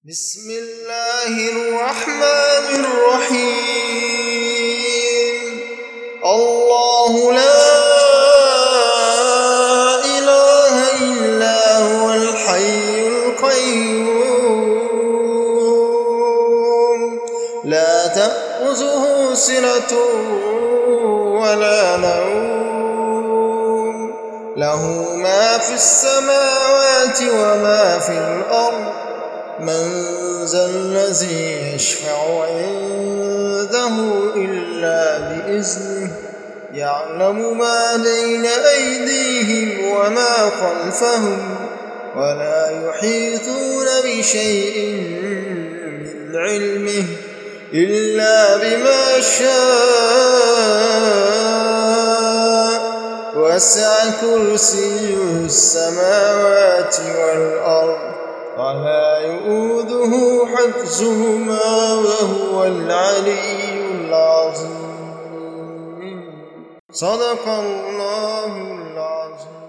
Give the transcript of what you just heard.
بسم الله الرحمن الرحيم. الله لا إله إلا هو الحي القيوم لا تأخذه سنة ولا نوم له ما في السماوات وما في الأرض من ذا الذي يشفع عنده إلا بإذنه يعلم ما بين أيديهم وما خلفهم ولا يحيطون بشيء من علمه إلا بما شاء وسع كرسيه السماوات والأرض ولا يؤوده حفظهما وهو العلي العظيم. صدق الله العظيم.